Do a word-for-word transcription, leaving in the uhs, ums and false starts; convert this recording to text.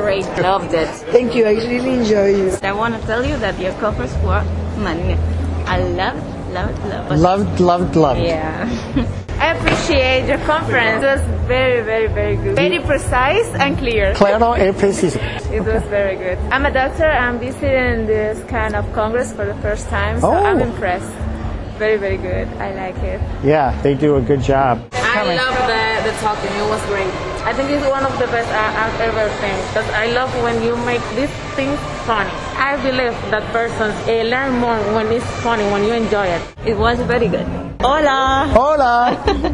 great. Loved it. Thank you. I really enjoy you. I want to tell you that your conference were magnificent. I loved, loved, loved. Loved, loved, loved. Yeah. I appreciate your conference. It was very, very, very good. Very precise and clear. Claro e preciso. It was very good. I'm a doctor. I'm visiting this kind of congress for the first time, so Oh. I'm impressed. Very, very good. I like it. Yeah, they do a good job. I love the, the talking. It was great. I think it's one of the best I, I've ever seen. Because I love when you make these things funny. I believe that persons uh, learn more when it's funny, when you enjoy it. It was very good. Hola! Hola!